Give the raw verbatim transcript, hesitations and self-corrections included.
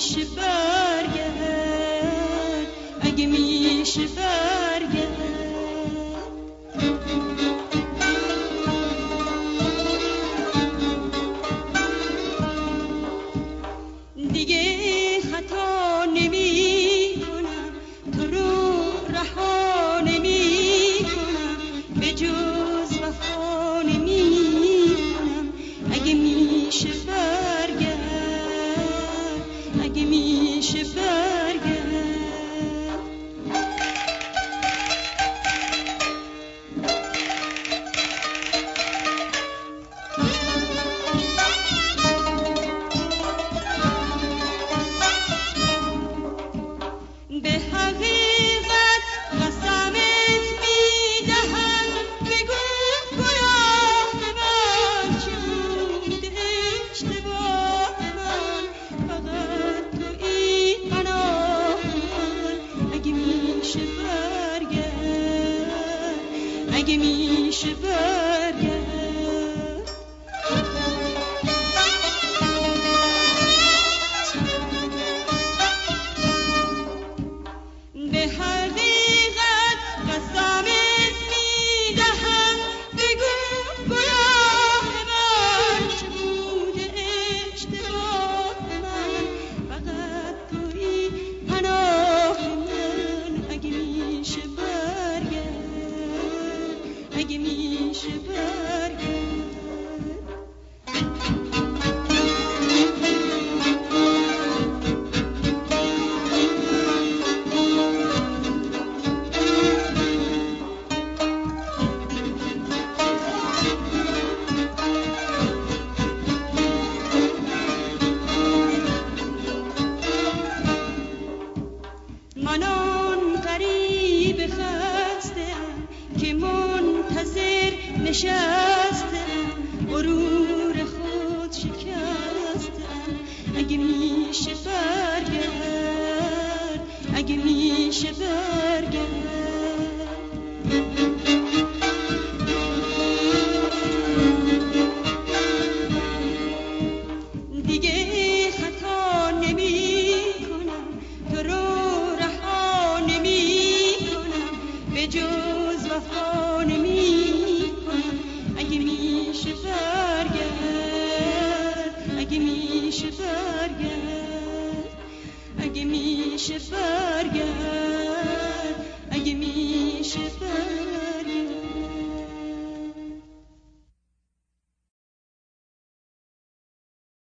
میشه برگرد، اگه میشه برگرد. دیگه خطا نمی کنم، تو رو رها نمی کنم، به جز وفا نمی کنم. اگه میشه برگرد، اگه میشه برگرد. به حقیقت قسمت میدهم، بگو گناه من چه بوده، اشتباه من، فقط تویی پناه من. اگه میشه برگرد، اگه میشه برگرد. به حقیقت قسمت میدهم، بگو گناه من چه بوده، اشتباه من، فقط تویی پناه من. اگه میشه برگرد، اگه میشه برگرد. من آن غریب خسته‌ام که منتظر نشسته‌ام، غرور خود شکسته‌ام. اگه میشه برگرد، اگه میشه برگرد. دیگه خطا نمی کنم، تو رو به جز وفا نمی کنم. اگه میشه برگرد، اگه میشه برگرد، اگه میشه برگرد، اگه میشه برگرد.